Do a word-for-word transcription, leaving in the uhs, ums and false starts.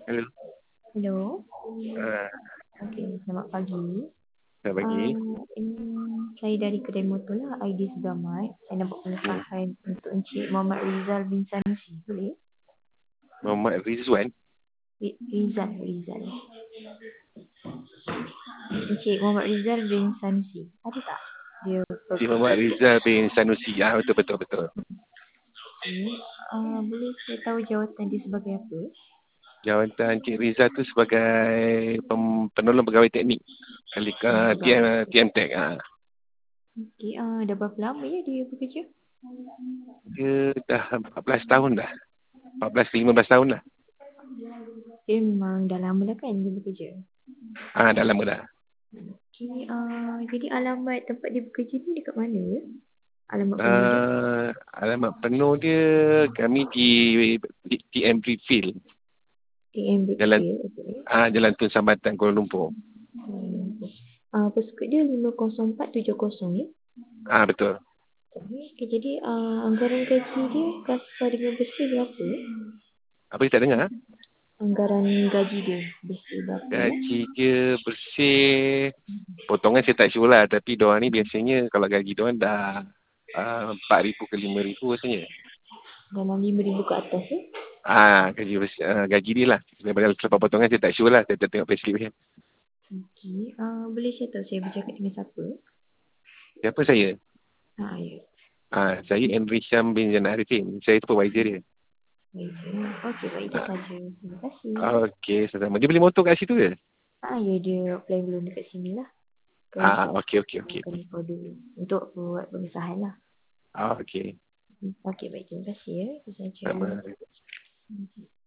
Hello. Hello. Uh, Okey, selamat pagi. selamat pagi. Uh, ini saya dari kedai motor lah, Aidis Damai. Saya nak buat Hmm. pengesahan untuk Encik Muhammad Rizal bin Sanusi. Boleh? Muhammad Rizwan. Ri- Rizal, Rizal. Encik Muhammad Rizal bin Sanusi. Ada tak? Dia Si Muhammad Rizal bin Sanusi. Ah, betul, betul, betul. okey. Uh, boleh saya tahu jawatan dia sebagai apa? Jawatan Encik Rizal tu sebagai pem, penolong pegawai teknik. Kali uh, T M, Pegawai. T M Tech. Ah. Okey, uh, dah berapa lama ya dia bekerja? Dia dah empat belas tahun dah. empat belas ke lima belas tahun dah. Dia memang dah lama dah kan dia bekerja? Ah, dah lama dah. Okey, uh, jadi alamat tempat dia bekerja ni dekat mana ya? Alamat penuh dia? Uh, alamat penuh dia kami di, di T M Brickfield. T M Jalan Brickfield, okey. ah Jalan Tun Sambatan Kuala Lumpur. Hmm. Uh, postcode dia lima kosong empat tujuh kosong ya? Ah, betul. Okay, jadi uh, anggaran gaji dia kasar dengan bersih berapa? Apa dia tak dengar? Ah? Anggaran gaji dia bersih berapa ya? Gaji dia bersih. Potongan saya tak sure lah. Tapi diorang ni biasanya kalau gaji diorang dah uh, empat ribu ke lima ribu rasanya. Dalam lima ribu ke atas ya? Ah, gaji bersih, uh, gaji dia lah. Daripada selepas potongan saya tak sure lah. Saya tak tengok payslip dia. Okey, uh, boleh saya tahu saya bercakap dengan siapa? Siapa saya? Ha, ya. Ah, saya Henry Syam bin Zainal Arifin. Saya supervisor dia. Baik. Okey, baik itu Ah, saja. Terima kasih. Okey, sama. Dia beli motor kat situ ke? Ah, ya dia apply belum dekat sini lah. Kan Ah, okey, okey, uh, okey. kena call dulu untuk buat pengesahan lah. Ah, okey. Okey, baik. Terima kasih ya. Itu saja. Sama. Hmm.